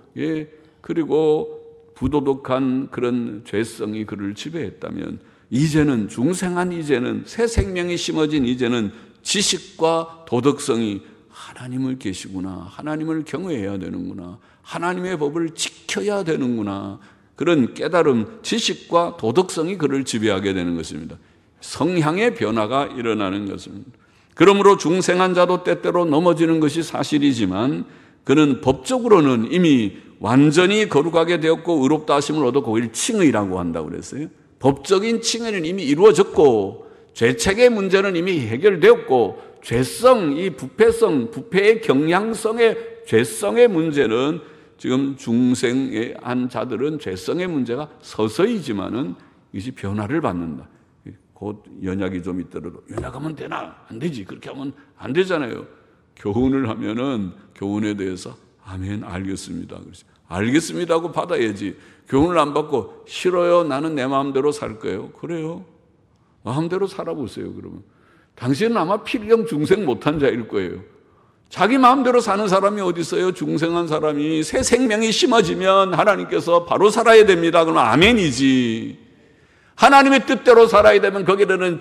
S1: 그리고 부도덕한 그런 죄성이 그를 지배했다면 이제는 중생한 이제는 새 생명이 심어진 이제는 지식과 도덕성이 하나님을 계시구나. 하나님을 경외해야 되는구나. 하나님의 법을 지켜야 되는구나. 그런 깨달음, 지식과 도덕성이 그를 지배하게 되는 것입니다. 성향의 변화가 일어나는 것입니다. 그러므로 중생한 자도 때때로 넘어지는 것이 사실이지만 그는 법적으로는 이미 완전히 거룩하게 되었고 의롭다 하심을 얻어 그걸 칭의라고 한다고 그랬어요. 법적인 칭의는 이미 이루어졌고 죄책의 문제는 이미 해결되었고 죄성, 이 부패성, 부패의 경향성의 죄성의 문제는 지금 중생의 한 자들은 죄성의 문제가 서서히지만은 이것이 변화를 받는다. 곧 연약이 좀 있더라도 연약하면 되나? 안 되지. 그렇게 하면 안 되잖아요. 교훈을 하면은 교훈에 대해서 아멘 알겠습니다. 그렇지. 알겠습니다 하고 받아야지. 교훈을 안 받고 싫어요. 나는 내 마음대로 살 거예요. 그래요. 마음대로 살아보세요. 그러면 당신은 아마 필경 중생 못한 자일 거예요. 자기 마음대로 사는 사람이 어디 있어요? 중생한 사람이 새 생명이 심어지면 하나님께서 바로 살아야 됩니다. 그러면 아멘이지. 하나님의 뜻대로 살아야 되면 거기에는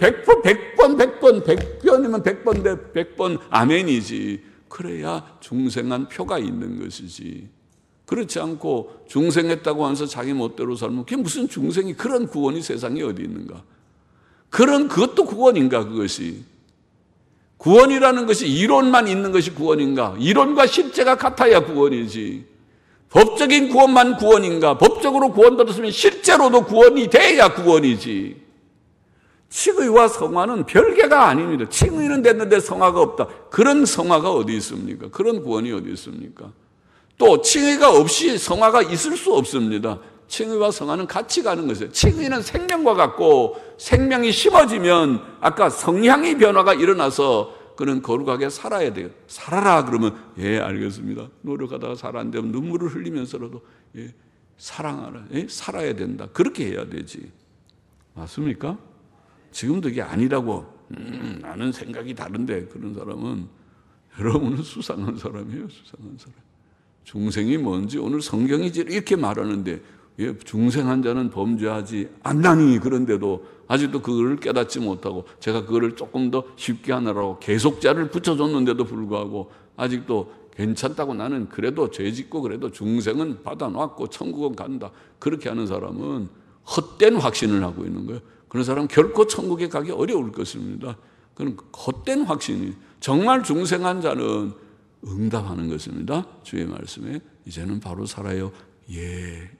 S1: 100번이면 100번 아멘이지. 그래야 중생한 표가 있는 것이지. 그렇지 않고 중생했다고 하면서 자기 멋대로 살면 그게 무슨 중생이 그런 구원이 세상에 어디 있는가? 그것도 구원인가 그것이? 구원이라는 것이 이론만 있는 것이 구원인가? 이론과 실제가 같아야 구원이지. 법적인 구원만 구원인가? 법적으로 구원받았으면 실제로도 구원이 돼야 구원이지. 칭의와 성화는 별개가 아닙니다. 칭의는 됐는데 성화가 없다. 그런 성화가 어디 있습니까? 그런 구원이 어디 있습니까? 또 칭의가 없이 성화가 있을 수 없습니다. 칭의와 성화는 같이 가는 것이에요. 칭의는 생명과 같고 생명이 심어지면 아까 성향의 변화가 일어나서 그는 거룩하게 살아야 돼요. 살아라 그러면 예 알겠습니다. 노력하다가 잘 안 되면 눈물을 흘리면서라도 사랑하라. 살아야 된다. 그렇게 해야 되지. 맞습니까? 지금도 이게 아니라고 나는 생각이 다른데 그런 사람은 여러분은 수상한 사람이에요. 수상한 사람. 중생이 뭔지 오늘 성경이 이렇게 말하는데 중생한 자는 범죄하지 않나니 그런데도 아직도 그거를 깨닫지 못하고 제가 그거를 조금 더 쉽게 하느라고 계속자를 붙여줬는데도 불구하고 아직도 괜찮다고 나는 그래도 죄 짓고 그래도 중생은 받아놨고 천국은 간다. 그렇게 하는 사람은 헛된 확신을 하고 있는 거예요. 그런 사람은 결코 천국에 가기 어려울 것입니다. 그런 헛된 확신이. 정말 중생한 자는 응답하는 것입니다. 주의 말씀에 이제는 바로 살아요. 예.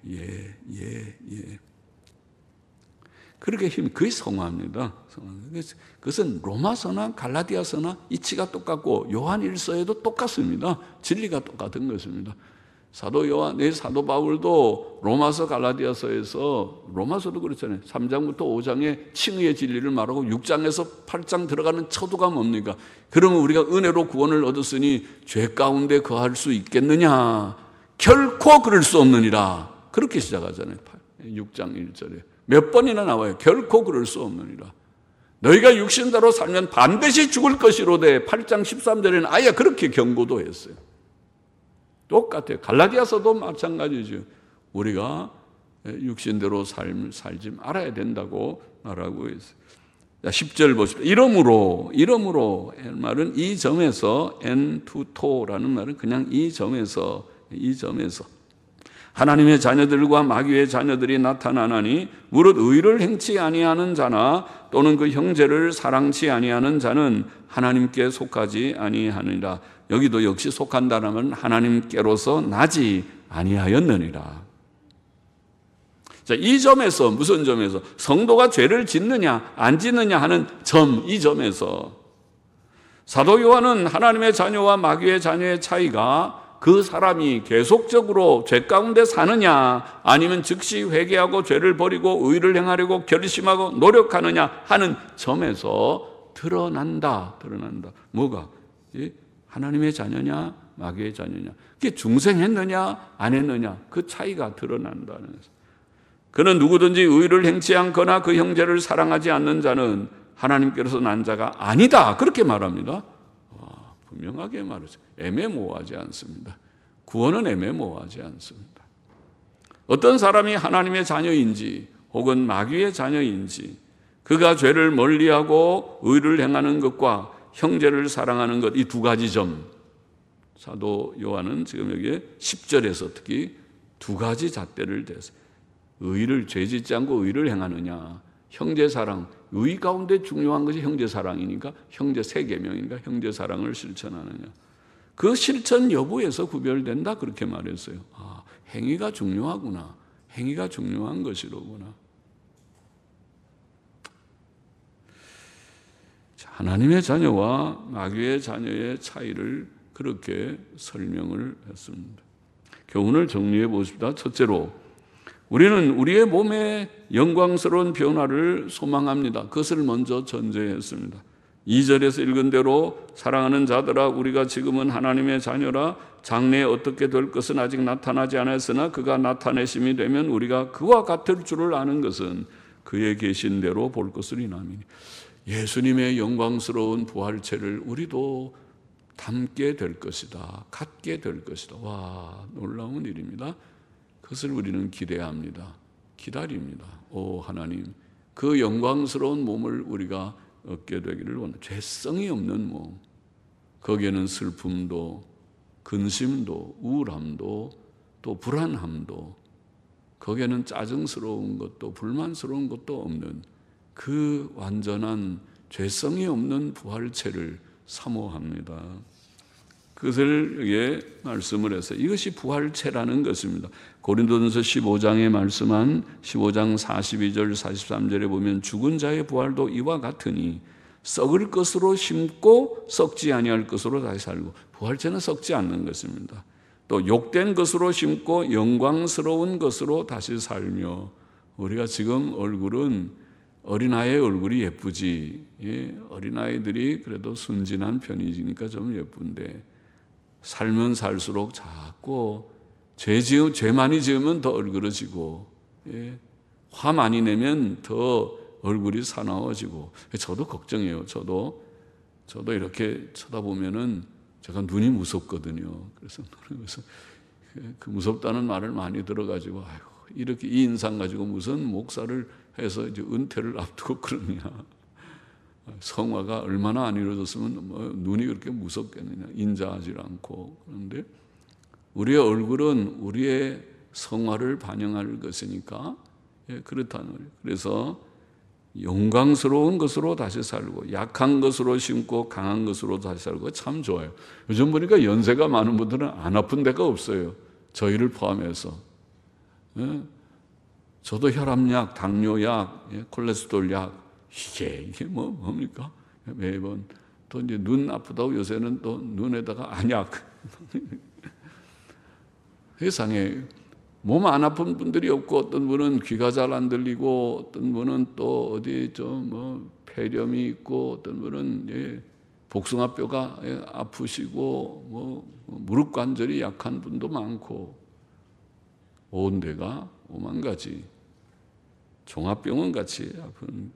S1: 그렇게 그게 성화입니다. 그것은 로마서나 갈라디아서나 이치가 똑같고 요한일서에도 똑같습니다. 진리가 똑같은 것입니다. 사도 요한, 사도 바울도 로마서 갈라디아서에서, 로마서도 그렇잖아요. 3장부터 5장에 칭의의 진리를 말하고 6장에서 8장 들어가는 처도가 뭡니까? 그러면 우리가 은혜로 구원을 얻었으니 죄 가운데 거할 수 있겠느냐? 결코 그럴 수 없느니라. 그렇게 시작하잖아요. 6장 1절에. 몇 번이나 나와요. 결코 그럴 수 없느니라. 너희가 육신대로 살면 반드시 죽을 것이로되 8장 13절에는 아예 그렇게 경고도 했어요. 똑같아요. 갈라디아서도 마찬가지죠. 우리가 육신대로 살지 말아야 된다고 말하고 있어요. 자, 10절 보십시오. 이러므로 말은 이 점에서 엔투토라는 말은 그냥 이 점에서 하나님의 자녀들과 마귀의 자녀들이 나타나나니 무릇 의를 행치 아니하는 자나 또는 그 형제를 사랑치 아니하는 자는 하나님께 속하지 아니하느니라. 여기도 역시 속한다라면 하나님께로서 나지 아니하였느니라. 자, 이 점에서, 무슨 점에서? 성도가 죄를 짓느냐 안 짓느냐 하는 점, 이 점에서 사도 요한은 하나님의 자녀와 마귀의 자녀의 차이가 그 사람이 계속적으로 죄 가운데 사느냐 아니면 즉시 회개하고 죄를 버리고 의를 행하려고 결심하고 노력하느냐 하는 점에서 드러난다. 뭐가? 하나님의 자녀냐 마귀의 자녀냐, 그게 중생했느냐 안 했느냐, 그 차이가 드러난다는 것입니다. 그는 누구든지 의를 행치 않거나 그 형제를 사랑하지 않는 자는 하나님께로서 난 자가 아니다, 그렇게 말합니다. 분명하게 말하죠. 애매모호하지 않습니다. 구원은 애매모호하지 않습니다. 어떤 사람이 하나님의 자녀인지 혹은 마귀의 자녀인지, 그가 죄를 멀리하고 의를 행하는 것과 형제를 사랑하는 것, 이 두 가지 점, 사도 요한은 지금 여기에 10절에서 특히 두 가지 잣대를 대서 의를, 죄짓지 않고 의를 행하느냐, 형제 사랑, 의 가운데 중요한 것이 형제 사랑이니까, 형제 세 계명이니까 형제 사랑을 실천하느냐, 그 실천 여부에서 구별된다, 그렇게 말했어요. 행위가 중요하구나, 행위가 중요한 것이로구나. 하나님의 자녀와 마귀의 자녀의 차이를 그렇게 설명을 했습니다. 교훈을 정리해 보십시다. 첫째로, 우리는 우리의 몸의 영광스러운 변화를 소망합니다. 그것을 먼저 전제했습니다. 2절에서 읽은 대로 사랑하는 자들아, 우리가 지금은 하나님의 자녀라. 장래에 어떻게 될 것은 아직 나타나지 않았으나 그가 나타내심이 되면 우리가 그와 같을 줄을 아는 것은 그의 계신 대로 볼 것을 인함이니. 예수님의 영광스러운 부활체를 우리도 담게 될 것이다, 갖게 될 것이다. 와, 놀라운 일입니다. 그것을 우리는 기대합니다. 기다립니다. 오 하나님, 그 영광스러운 몸을 우리가 얻게 되기를 원합니다. 죄성이 없는 몸, 거기에는 슬픔도 근심도 우울함도 또 불안함도, 거기에는 짜증스러운 것도 불만스러운 것도 없는 그 완전한 죄성이 없는 부활체를 사모합니다. 그것을 여기에 말씀을 해서 이것이 부활체라는 것입니다. 고린도전서 15장에 말씀한 15장 42절 43절에 보면 죽은 자의 부활도 이와 같으니 썩을 것으로 심고 썩지 아니할 것으로 다시 살고, 부활체는 썩지 않는 것입니다. 또 욕된 것으로 심고 영광스러운 것으로 다시 살며, 우리가 지금 얼굴은 어린아이의 얼굴이 예쁘지, 어린아이들이 그래도 순진한 편이니까 좀 예쁜데, 살면 살수록 자꾸 죄 많이 지으면 더 얼그러지고, 화 많이 내면 더 얼굴이 사나워지고. 저도 걱정해요. 저도 이렇게 쳐다보면은 제가 눈이 무섭거든요. 그래서 그 무섭다는 말을 많이 들어가지고, 아이고, 이렇게 이 인상 가지고 무슨 목사를 해서 이제 은퇴를 앞두고 그러냐. 성화가 얼마나 안 이루어졌으면 눈이 그렇게 무섭겠느냐. 인자하지 않고. 그런데 우리의 얼굴은 우리의 성화를 반영할 것이니까, 그렇다는 거예요. 그래서 영광스러운 것으로 다시 살고 약한 것으로 심고 강한 것으로 다시 살고 참 좋아요. 요즘 보니까 연세가 많은 분들은 안 아픈 데가 없어요. 저희를 포함해서. 예? 저도 혈압약, 당뇨약, 콜레스테롤약 이게 뭡니까? 매번 또 이제 눈 아프다고 요새는 또 눈에다가 안약. 세상에 몸 안 아픈 분들이 없고 어떤 분은 귀가 잘 안 들리고 어떤 분은 또 어디 좀 폐렴이 있고 어떤 분은 복숭아뼈가 아프시고 무릎 관절이 약한 분도 많고 온 데가 오만 가지 종합병원 같이 아픈.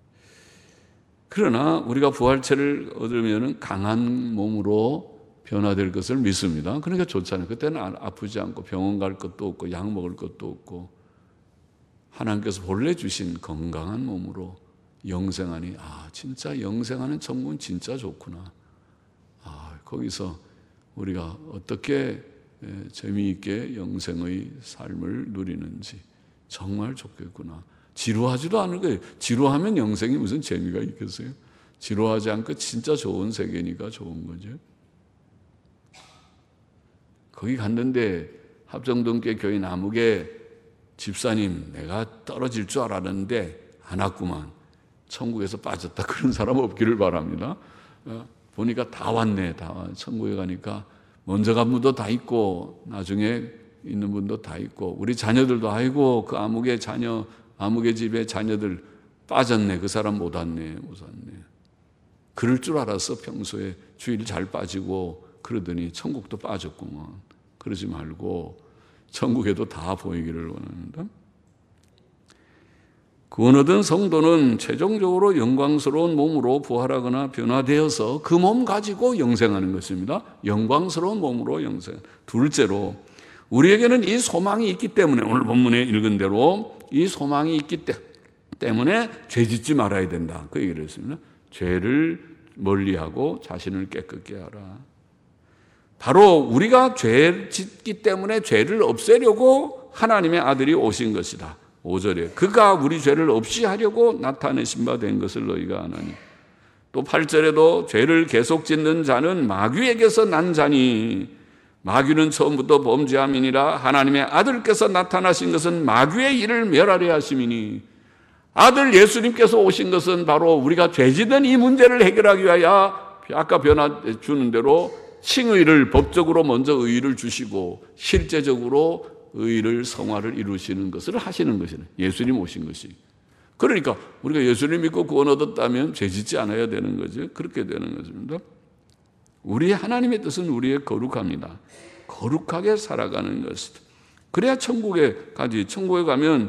S1: 그러나 우리가 부활체를 얻으면 강한 몸으로 변화될 것을 믿습니다. 그러니까 좋잖아요. 그때는 아프지 않고 병원 갈 것도 없고 약 먹을 것도 없고 하나님께서 본래 주신 건강한 몸으로 영생하니 진짜 영생하는 천국은 진짜 좋구나. 거기서 우리가 어떻게 재미있게 영생의 삶을 누리는지 정말 좋겠구나. 지루하지도 않을 거예요. 지루하면 영생이 무슨 재미가 있겠어요? 지루하지 않고 진짜 좋은 세계니까 좋은 거죠. 거기 갔는데 합정동교회 교인 아무개 집사님 내가 떨어질 줄 알았는데 안 왔구만. 천국에서 빠졌다. 그런 사람 없기를 바랍니다. 보니까 다 왔네. 천국에 가니까 먼저 간 분도 다 있고 나중에 있는 분도 다 있고 우리 자녀들도 아이고 그 아무개 집에 자녀들 빠졌네. 그 사람 못 왔네. 그럴 줄 알았어. 평소에 주일 잘 빠지고 그러더니 천국도 빠졌구먼. 그러지 말고 천국에도 다 보이기를 원합니다. 구원 얻은 성도는 최종적으로 영광스러운 몸으로 부활하거나 변화되어서 그 몸 가지고 영생하는 것입니다. 영광스러운 몸으로 영생. 둘째로 우리에게는 이 소망이 있기 때문에 오늘 본문에 읽은 대로 이 소망이 있기 때문에 죄 짓지 말아야 된다. 그 얘기를 했습니다. 죄를 멀리하고 자신을 깨끗게 하라. 바로 우리가 죄 짓기 때문에 죄를 없애려고 하나님의 아들이 오신 것이다. 5절에 그가 우리 죄를 없이 하려고 나타내신 바 된 것을 너희가 아나니. 또 8절에도 죄를 계속 짓는 자는 마귀에게서 난 자니 마귀는 처음부터 범죄함이니라. 하나님의 아들께서 나타나신 것은 마귀의 일을 멸하려 하심이니. 아들 예수님께서 오신 것은 바로 우리가 죄 짓는 이 문제를 해결하기 위하여 아까 변화 주는 대로 칭의를 법적으로 먼저 의의를 주시고 실제적으로 의의를 성화를 이루시는 것을 하시는 것이네. 예수님 오신 것이. 그러니까 우리가 예수님 믿고 구원 얻었다면 죄 짓지 않아야 되는 거죠. 그렇게 되는 것입니다. 우리 하나님의 뜻은 우리의 거룩합니다. 거룩하게 살아가는 것이다. 그래야 천국에 가면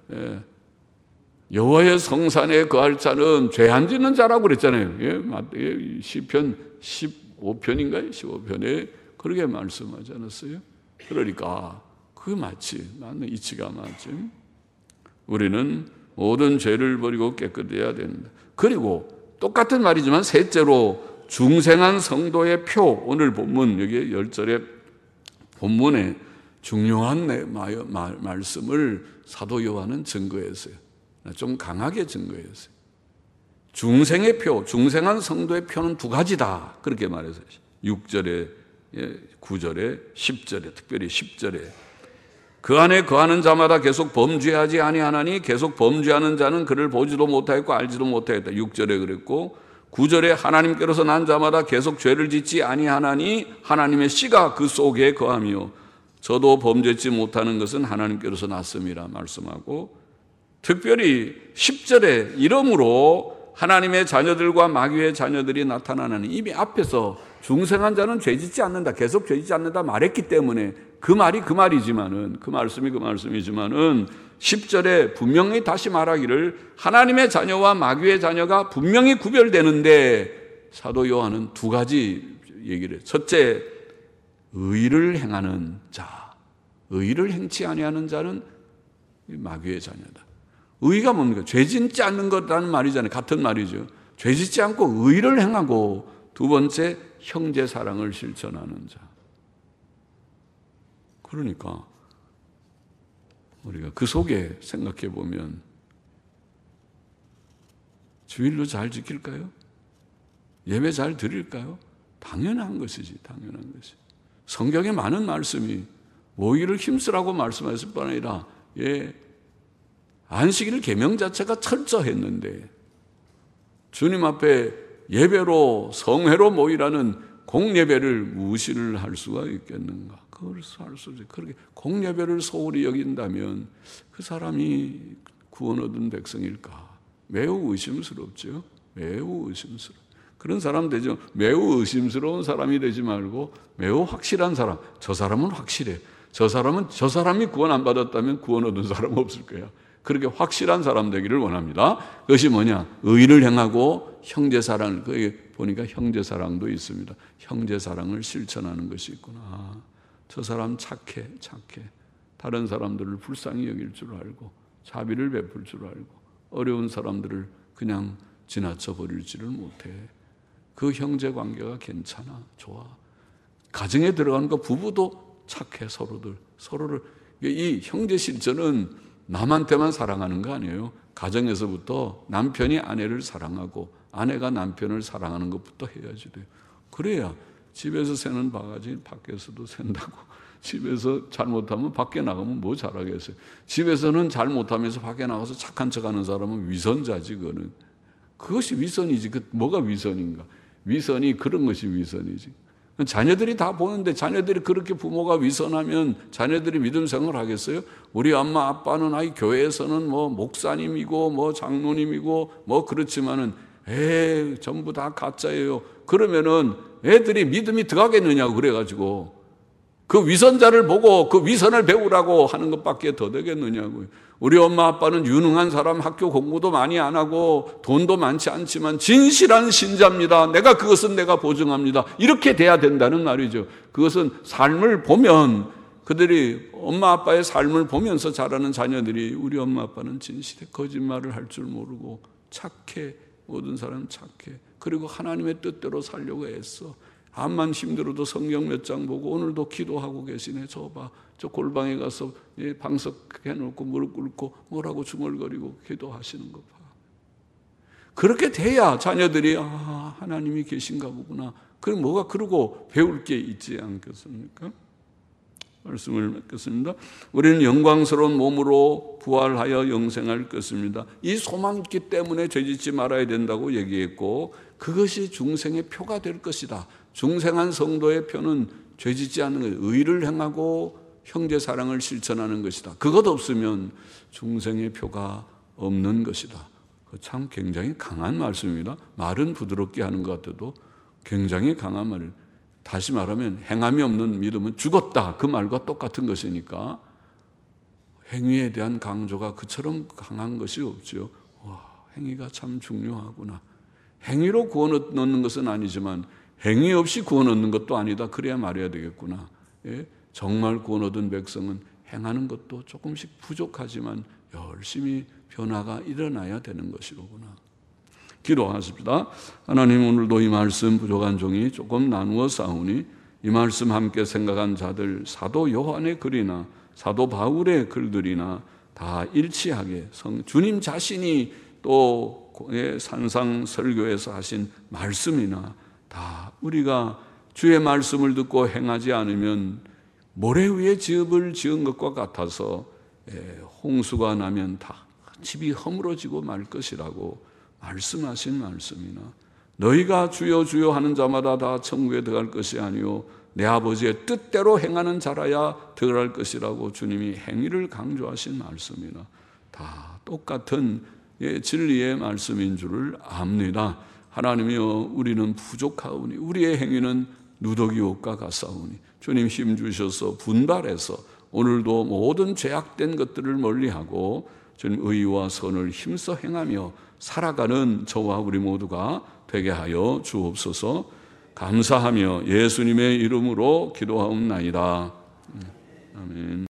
S1: 여호와의 성산에 거할 자는 죄 안 짓는 자라고 그랬잖아요. 시편 15편인가요? 15편에 그렇게 말씀하지 않았어요? 그러니까 그게 맞는 이치가 맞지. 우리는 모든 죄를 버리고 깨끗해야 된다. 그리고 똑같은 말이지만 셋째로 중생한 성도의 표. 오늘 본문 여기 10절에 본문에 중요한 말씀을 사도 요한은 증거했어요. 좀 강하게 증거했어요. 중생의 표, 중생한 성도의 표는 두 가지다. 그렇게 말했어요. 6절에, 9절에, 10절에, 특별히 10절에. 그 안에 거하는 자마다 계속 범죄하지 아니하나니 계속 범죄하는 자는 그를 보지도 못하였고 알지도 못하였다. 6절에 그랬고 9절에 하나님께로서 난 자마다 계속 죄를 짓지 아니하나니 하나님의 씨가 그 속에 거하며 저도 범죄치 못하는 것은 하나님께로서 났음이라 말씀하고 특별히 10절에 이러므로 하나님의 자녀들과 마귀의 자녀들이 나타나는 이미 앞에서 중생한 자는 죄짓지 않는다. 계속 죄짓지 않는다 말했기 때문에 그 말이지만은 그 말씀이지만은 10절에 분명히 다시 말하기를 하나님의 자녀와 마귀의 자녀가 분명히 구별되는데 사도 요한은 두 가지 얘기를 해요. 첫째, 의를 행하는 자. 의를 행치 아니하는 자는 마귀의 자녀다. 의가 뭡니까? 죄 짓지 않는 것이라는 말이잖아요. 같은 말이죠. 죄 짓지 않고 의를 행하고 두 번째, 형제 사랑을 실천하는 자. 그러니까 우리가 그 속에 생각해 보면 주일로 잘 지킬까요? 예배 잘 드릴까요? 당연한 것이지, 당연한 것이. 성경에 많은 말씀이 모이를 힘쓰라고 말씀하실 뿐 아니라 안식일 계명 자체가 철저했는데 주님 앞에 예배로 성회로 모이라는 공예배를 무시를 할 수가 있겠는가? 그걸 할 수 없지. 그렇게 공예배를 소홀히 여긴다면 그 사람이 구원 얻은 백성일까? 매우 의심스럽죠. 매우 의심스러워. 그런 사람 되죠. 매우 의심스러운 사람이 되지 말고 매우 확실한 사람. 저 사람은 확실해. 저 사람이 구원 안 받았다면 구원 얻은 사람 없을 거야. 그렇게 확실한 사람 되기를 원합니다. 그것이 뭐냐? 의를 행하고 형제사랑을, 거기 보니까 형제사랑도 있습니다. 형제사랑을 실천하는 것이 있구나. 저 사람 착해. 다른 사람들을 불쌍히 여길 줄 알고 자비를 베풀 줄 알고 어려운 사람들을 그냥 지나쳐 버릴지를 못해. 그 형제 관계가 괜찮아. 좋아. 가정에 들어가는 거 부부도 착해. 서로를. 이 형제 실천은 남한테만 사랑하는 거 아니에요. 가정에서부터 남편이 아내를 사랑하고 아내가 남편을 사랑하는 것부터 해야지 돼요. 그래야 집에서 새는 바가지 밖에서도 샌다고. 집에서 잘못하면 밖에 나가면 뭐 잘하겠어요. 집에서는 잘못하면서 밖에 나가서 착한 척하는 사람은 위선자지. 그거는. 그것이 위선이지. 뭐가 위선인가? 위선이 그런 것이 위선이지. 자녀들이 다 보는데 자녀들이 그렇게 부모가 위선하면 자녀들이 믿음 생활을 하겠어요? 우리 엄마 아빠는 교회에서는 뭐 목사님이고 뭐 장로님이고 뭐 그렇지만은 전부 다 가짜예요. 그러면은 애들이 믿음이 들어가겠느냐고. 그래가지고 그 위선자를 보고 그 위선을 배우라고 하는 것밖에 더 되겠느냐고요. 우리 엄마 아빠는 유능한 사람, 학교 공부도 많이 안 하고 돈도 많지 않지만 진실한 신자입니다. 그것은 내가 보증합니다. 이렇게 돼야 된다는 말이죠. 그것은 삶을 보면 그들이 엄마 아빠의 삶을 보면서 자라는 자녀들이 우리 엄마 아빠는 진실해. 거짓말을 할 줄 모르고 착해. 모든 사람은 착해. 그리고 하나님의 뜻대로 살려고 애써. 암만 힘들어도 성경 몇 장 보고 오늘도 기도하고 계시네. 저 골방에 가서 방석해놓고 무릎 꿇고 뭐라고 중얼거리고 기도하시는 거 봐. 그렇게 돼야 자녀들이 하나님이 계신가 보구나. 그럼 뭐가 그러고 배울 게 있지 않겠습니까? 말씀을 맺겠습니다. 우리는 영광스러운 몸으로 부활하여 영생할 것입니다. 이 소망이 있기 때문에 죄짓지 말아야 된다고 얘기했고 그것이 중생의 표가 될 것이다. 중생한 성도의 표는 죄짓지 않는 것, 의를 행하고 형제사랑을 실천하는 것이다. 그것 없으면 중생의 표가 없는 것이다. 참 굉장히 강한 말씀입니다. 말은 부드럽게 하는 것 같아도 굉장히 강한 말을. 다시 말하면 행함이 없는 믿음은 죽었다. 그 말과 똑같은 것이니까 행위에 대한 강조가 그처럼 강한 것이 없죠. 행위가 참 중요하구나. 행위로 구원 얻는 것은 아니지만 행위 없이 구원 얻는 것도 아니다. 그래야 말해야 되겠구나. 정말 구원 얻은 백성은 행하는 것도 조금씩 부족하지만 열심히 변화가 일어나야 되는 것이로구나. 기도하십시다. 하나님, 오늘도 이 말씀 부족한 종이 조금 나누어 싸우니 이 말씀 함께 생각한 자들 사도 요한의 글이나 사도 바울의 글들이나 다 일치하게 주님 자신이 또 산상 설교에서 하신 말씀이나 다 우리가 주의 말씀을 듣고 행하지 않으면 모래 위에 집을 지은 것과 같아서 홍수가 나면 다 집이 허물어지고 말 것이라고 말씀하신 말씀이나 너희가 주여 주여 하는 자마다 다 천국에 들어갈 것이 아니요 내 아버지의 뜻대로 행하는 자라야 들어갈 것이라고 주님이 행위를 강조하신 말씀이나 다 똑같은 진리의 말씀인 줄을 압니다. 하나님이여, 우리는 부족하오니 우리의 행위는 누더기 옷과 같사오니 주님 힘 주셔서 분발해서 오늘도 모든 죄악된 것들을 멀리하고 주님 의와 선을 힘써 행하며 살아가는 저와 우리 모두가 되게 하여 주옵소서. 감사하며 예수님의 이름으로 기도하옵나이다. 아멘.